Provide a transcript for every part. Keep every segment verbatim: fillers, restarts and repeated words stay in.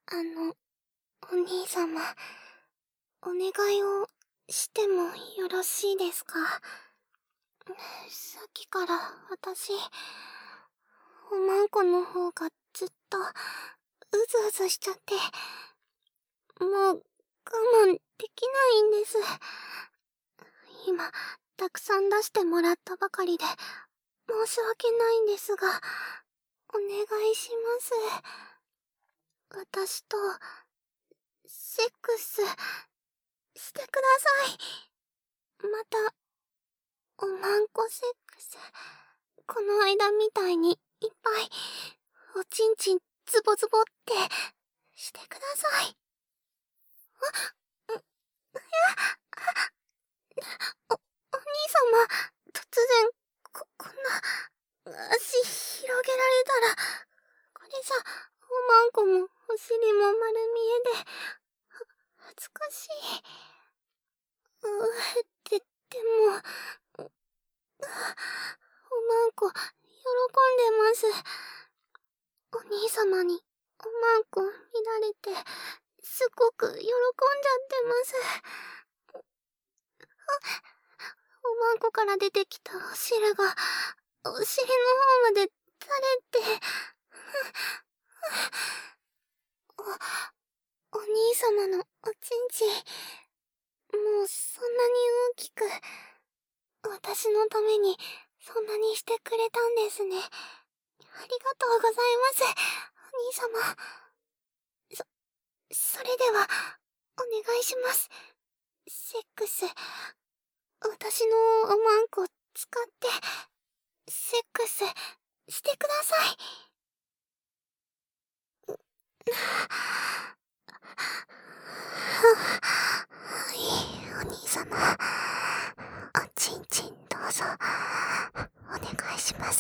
あの、お兄様、お願いをしてもよろしいですか？さっきから私、おまんこの方がずっと、うずうずしちゃって、もう我慢できないんです。今、たくさん出してもらったばかりで、申し訳ないんですが、お願いします。私と、セックス、してください。また、おまんこセックス、この間みたいにいっぱい、おちんちんズボズボって、してください。あ、ん、いや、お、お兄様、突然、こ、こんな、足広げられたら、これじゃ、おまんこもお尻も丸見えで、は、恥ずかしい。うー、で、でも、おまんこ、喜んでます。お兄様に、おまんこ見られて、すごく喜んじゃってます。あ、おまんこから出てきたお汁が、お尻の方まで垂れて、お、お兄様のおちんちん、もうそんなに大きく、私のためにそんなにしてくれたんですね。ありがとうございます、お兄様。そ、それでは、お願いします。セックス、私のおまんこ使って、セックス、してください。はい、お兄様。おちんちんどうぞ、お願いします。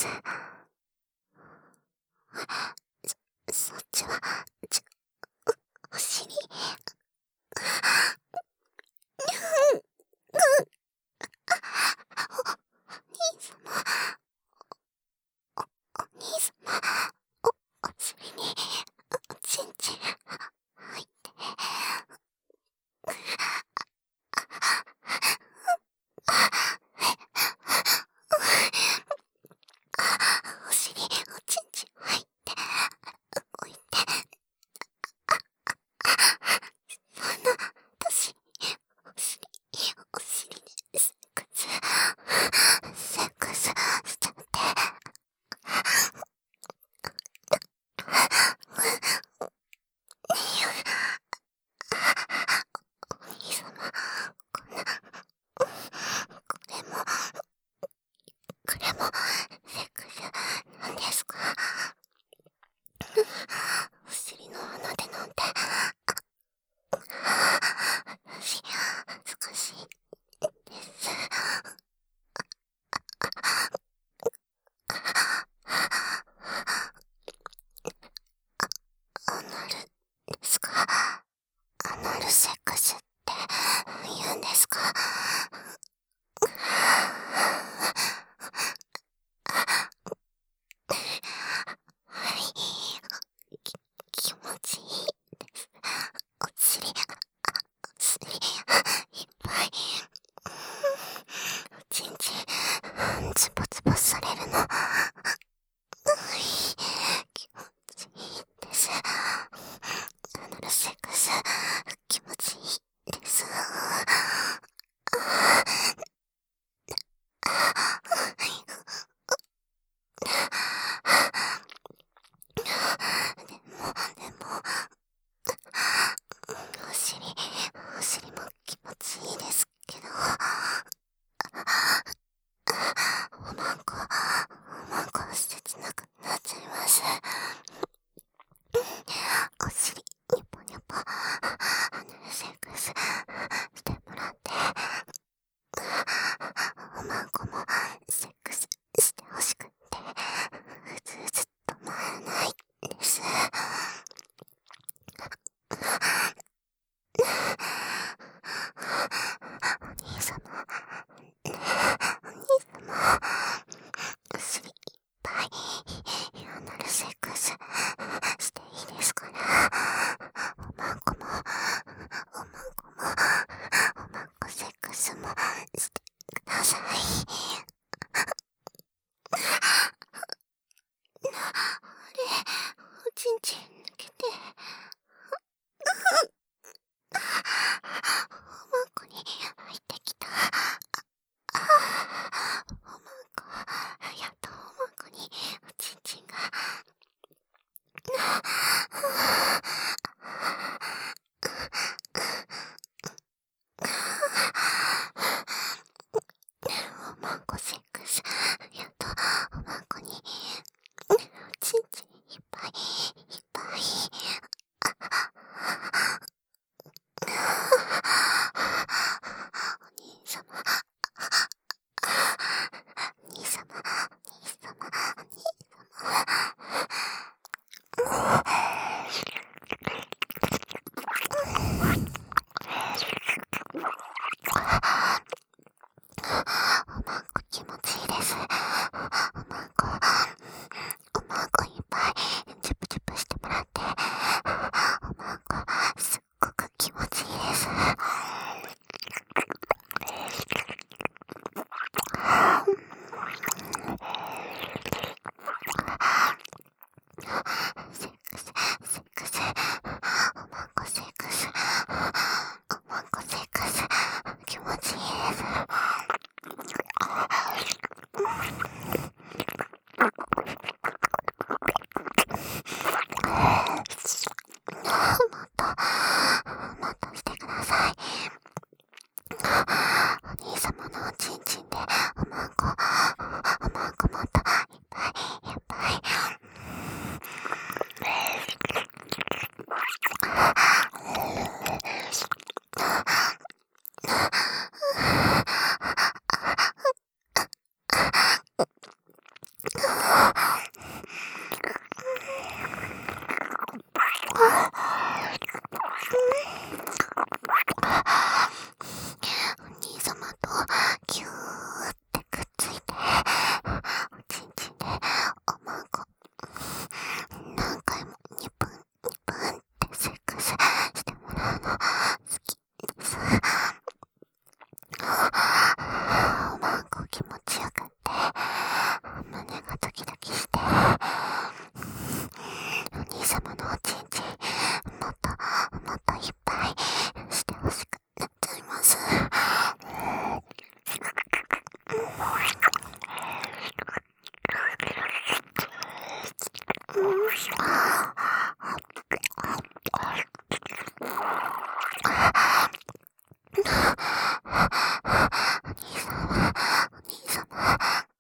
そ、そっちは、ちょ、お、お尻。お、お兄様。お、お兄様。お、お尻に、おちんちん、入って。お尻、おちんちん入って、置いて。そんな、私、お尻、お尻でセックス、セックスしちゃって。お兄様、こんな、これも、これも、セックス、なんですか？お尻の穴でなんて、私、恥ずかしいです。アナルですか？アナルセックスって言うんですか？はい、き、気持ちいいです。お尻、お尻、いっぱい、おちんちん、ズボズボされるの。気持ちいいです。アナルセックス、気持ちいいです。でも、でも、お尻、お尻も気持ちいいですけど、おまんこ、おまんこ切なくなっちゃいます。お尻、ニョポニョポ、アナルセックスしてもらって、おまんこもセックスしてほしくって、うずうず止まらないです。お兄様、お兄様、お尻いっぱい、アナルセックスしていいですかね？ て。おまんこに入ってきた。ああ、おまんこ、やっとおまんこにおちんちんが。おまんこセックス、やっとおまんこにおちんちんいっぱいいっぱい。お兄様、兄様、兄様、兄様。おまんこ気持ちいいです。おまんこ、おまんこいっぱいチュプチュプしてもらって、おまんこすっごく気持ちいいです。セックス、セックス、おまんこセックス、おまんこセックス、気持ちいいです。もっと、もっとしてください。お兄様のおちんちんでおまんこ、おまんこもっといっぱいいっぱい。お兄様とギューってくっついて、おちんちんでおまんこ何回もニプンニプンってセックスしてもらうの好きです。おまんこ気持ちよくって胸がドキドキして、お兄様のおちんちんもっともっといっぱいしてほしくなっちゃいます。お兄様、お兄様。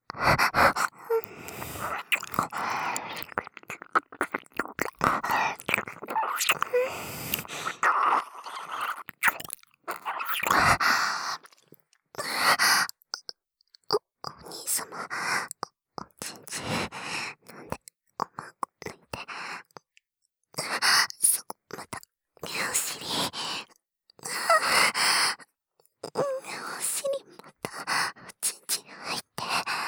お兄様、おちんちん、なんでおまんこ抜いて、そこ、また、お尻、お尻また、おちんちん入って、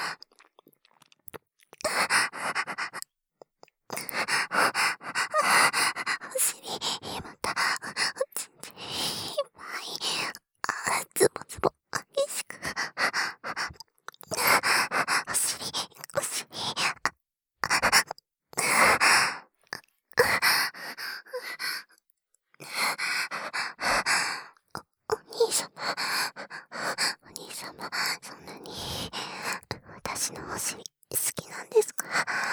お尻、また、おちんちんいっぱい、あ、ズボズボ、激しく、お尻、お尻、お兄様、お兄様、そんなに私のお尻好きなんですか？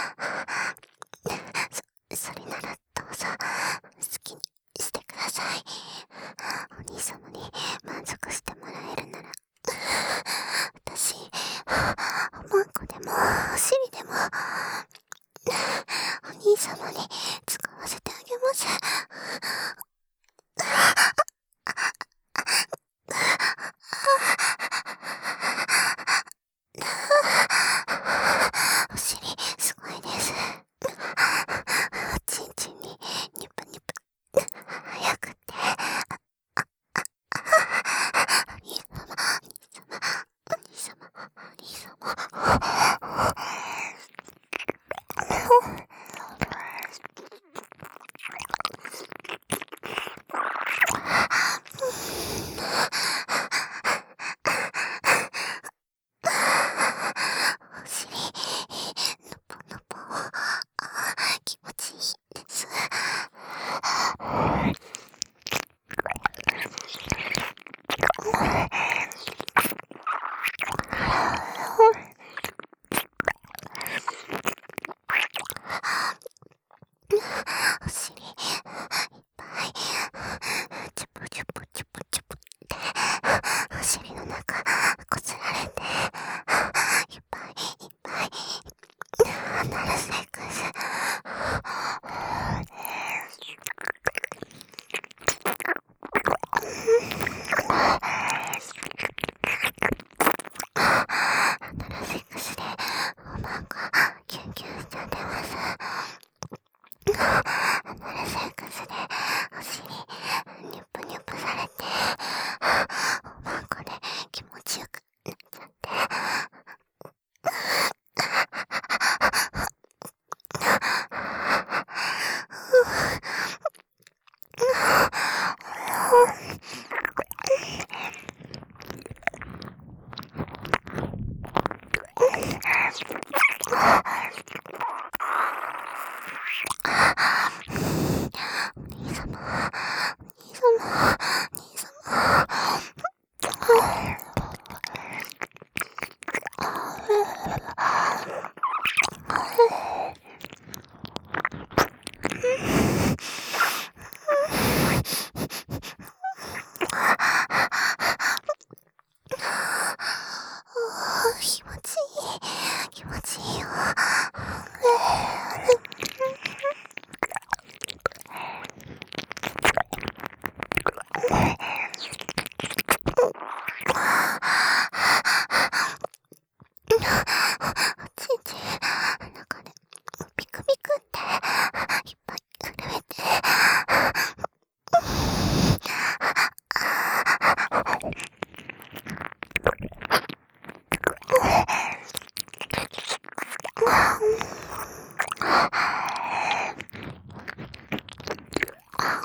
そ、それならどうぞ好きにしてください。お兄様に満足してもらえるなら、私、おまんこでもお尻でもお兄様に使わせてあげます。お尻すごいです。おちんちんにニプニプ早くって、お兄様、お兄様、お兄様、お兄様。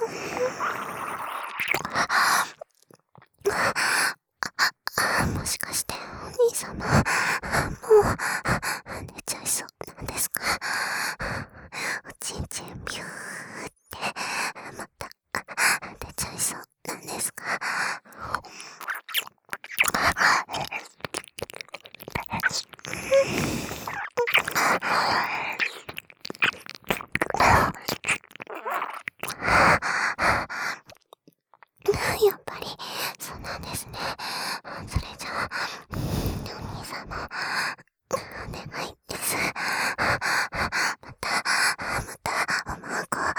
もしかしてお兄様、もう寝ちゃいそうなんですか？おちんちんビューってまた出ちゃいそうなんですか？やっぱりそうなんですね。それじゃあお兄様お願いです。またまたおまんこ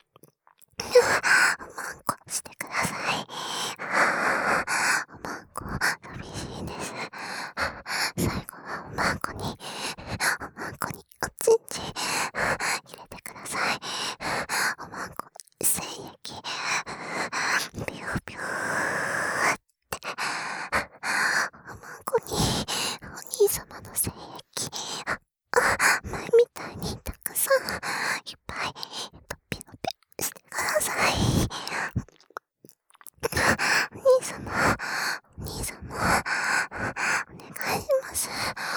おまんこしてください。おまんこ寂しいです。最後はおまんこにおまんこにおちんちん入れてください。おまんこ精液ビュービューっておまんこにお兄様の精液前みたいにたくさんいっぱいトピロピしてください。お兄様お兄様お願いします。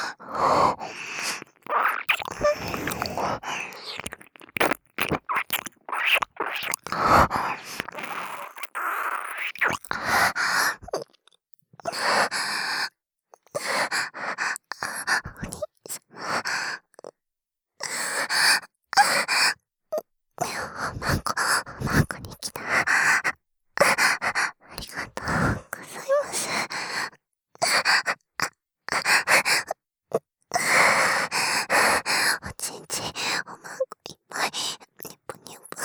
お兄様おまんこおまんこに来た。ありがとうございます。おちんちんおまんこいっぱいニプニプ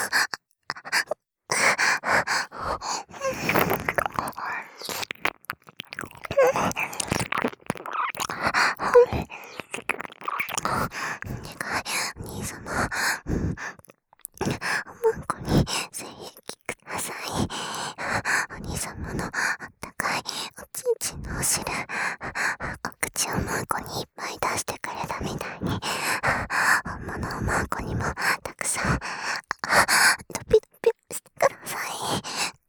お願いお兄様おまんこに精液ください。お兄様のあったかいおちんちんのお汁お口おまんこにいっぱい出してくれたみたいに本物おまんこにもたくさんドピドピしてください。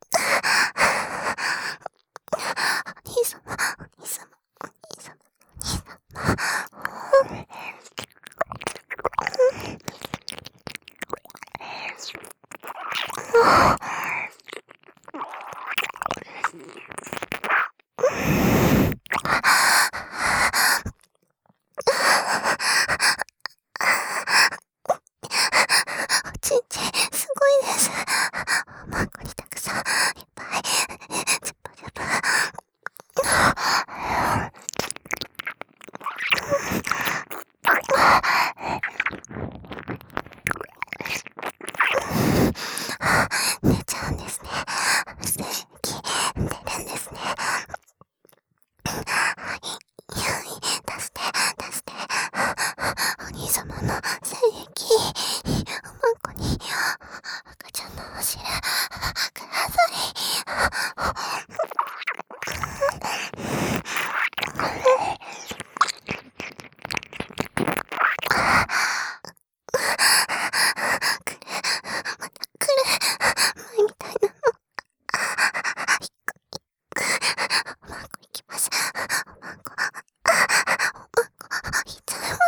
お兄様お兄様お兄様お兄様おちんちんすごいです。おまんこにたくさんいっぱいジャパジャパ寝ちゃうんですね。精液出るんですね。はい、はい、出して出してお兄様の精液おまんこに赤ちゃんのお汁ください。くるまたくる前みたいなのおまんこいきます。おまんこおまんこいっちゃいます。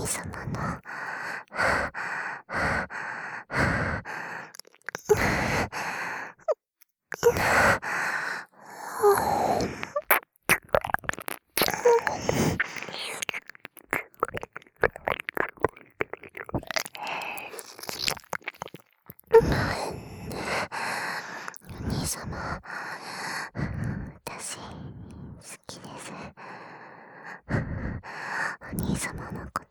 兄様のお兄様、私好きです。お兄様のこ